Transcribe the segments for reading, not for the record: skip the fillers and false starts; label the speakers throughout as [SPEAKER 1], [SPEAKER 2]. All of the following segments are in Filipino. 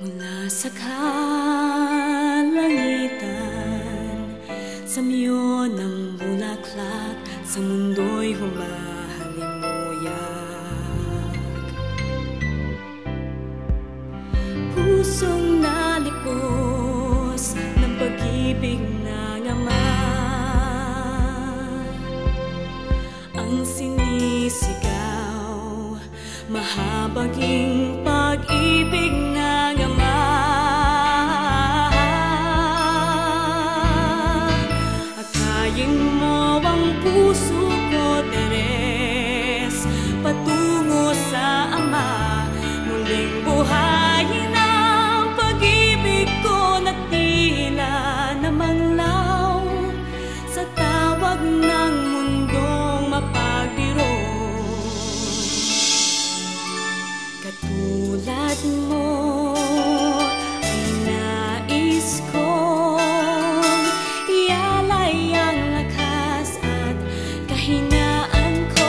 [SPEAKER 1] Mula sa kalangitan, sa miyo ng bulaklak, sa mundo'y humahalimuyak. Pusong nalipos ng pag-ibig ng Ama, ang sinisigaw, mahabaging pag-ibig ng Ama. Akayin mo ang puso ko, Teres, patungo sa Ama. Muling buhayin ang pag-ibig ko na tila namanglaw sa tawag ng mundong mapagbiro. Katulad mo ay nais kong ialay ang lakas at kahinaan ko.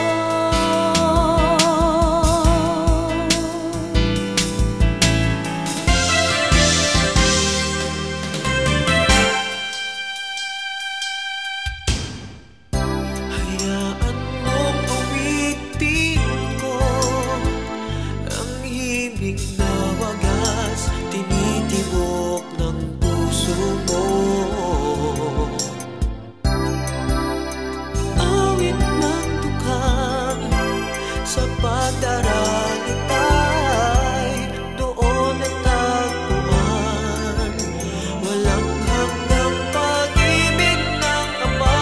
[SPEAKER 2] Hayaan mong awitin ko ang himig na wagas, tinitibok ng puso mo. Awit ng tukang sa pagdarangit ay doon natagpuan. Walang hanggang pag-ibig ng Ama.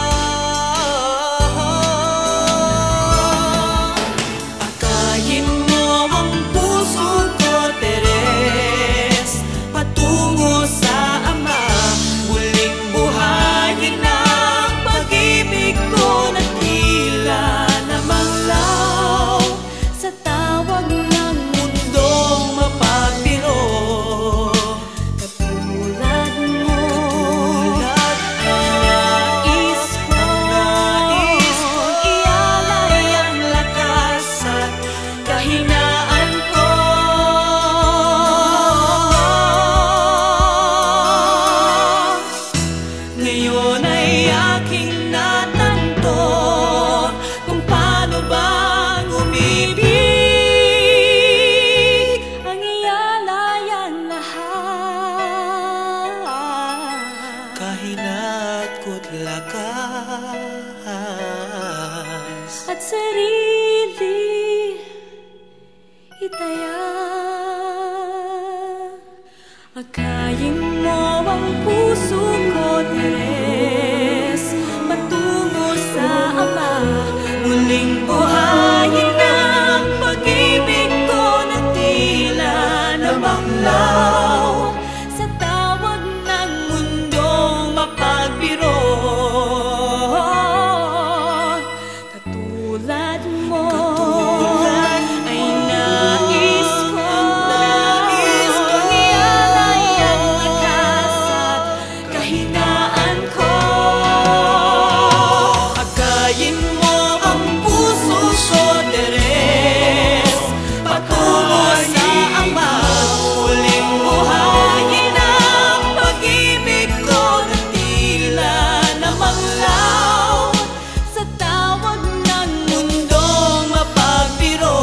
[SPEAKER 2] Akayin mo ang puso ko, Teres, patungo sa Ama. Muling buhayin ang pag-ibig ko na tila namanglaw sa tawag ng mundong mapagbiro. Katulad mo nais kong ialay ang lakas at kahinaan ko. Ngayon ay aking natanto kung paano bang umibig, ang ialay ang lahat, kahina't ko't lakas, at sarili itaya. Akayin mo ang puso ko, Teres, patungo sa Ama. Muling buhayin ang pag-ibig ko na tila namanglaw sa tawag ng mundong mapagbiro. Katulad mo ay nais kong ialay ang lakas at kahinaan ko. Akayin mo ang puso ko, Teres, patungo sa Ama. Muling buhayin ang pag-ibig ko na tila namanglaw sa tawag ng mundong mapagbiro.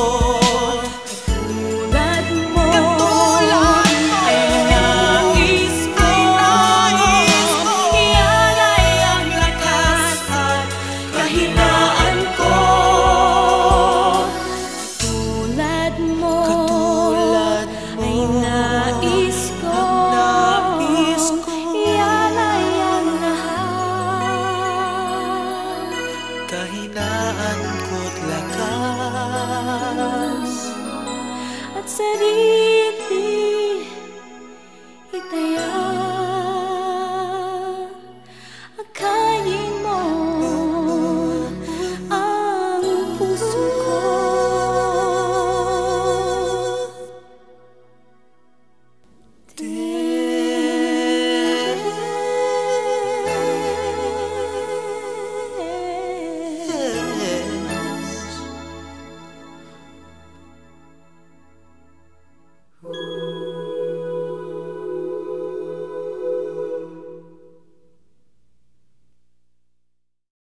[SPEAKER 2] Katulad mo ay nais kong ialay ang lakas at kahinaan ko. Katulad mo ay nais kong ialay ang lahat, kahinaan ko't lakas,
[SPEAKER 1] at sarili